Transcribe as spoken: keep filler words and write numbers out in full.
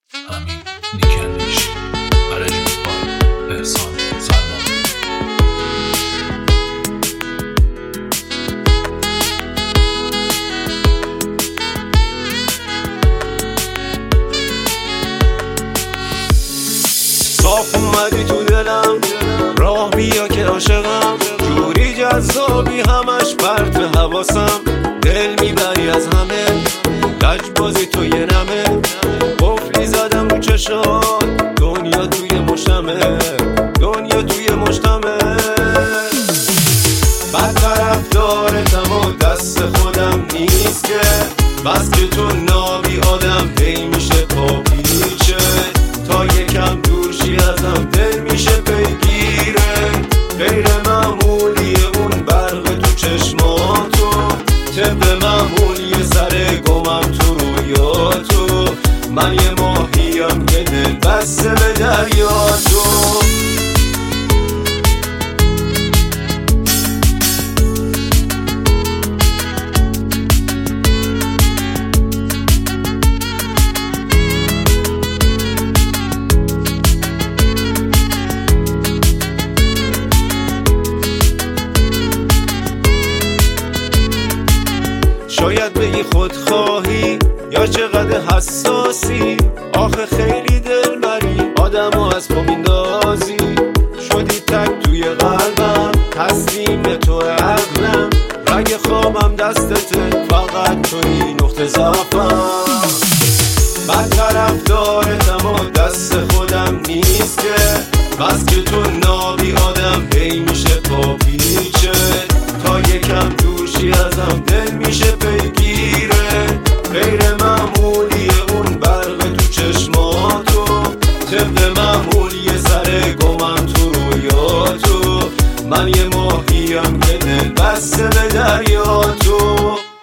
همین نیکندیش عرجوفان احسان سلمان. صاف اومدی تو دلم، راه بیا که عاشقم، جوری جذابی همش پرت حواسم، دل میبری از همه، لجبازی تو یه نمه، قفلی زدم رو چشات، دنیا توی مشتمه، دنیا توی مشتمه. بد طرف دارتم و دست خودم نیست که، بس که تو نابی آدم هی میشه پاپیچه، تا یکم دورشی ازم دل میشه پیگیره، غیر معمولی اون برق تو چشماتو، طبق معمول یه سر گمم تو رویاتو، من یه ماهیم که دل بسته به دریاتو. شاید بگی خودخواهی یا چقدر حساسی، آخه خیلی دلبری آدمو از پا میندازی، شدی تک توی قلبم، تسلیم تو عقلم، رگ خوابم دستته، فقط توی نقطه ضعفم. بد طرف دارتم و دست خودم نیست که، بس که تو نابی آدم هی میشه پاپیچه، تا یکم دورشی ازم دل میشه پیگیره، غیر معمولی اون برق تو چشماتو، طبق معمول یه سر گمم تو رویاتو، من یه ماهیم که دل بسته به دریاتو.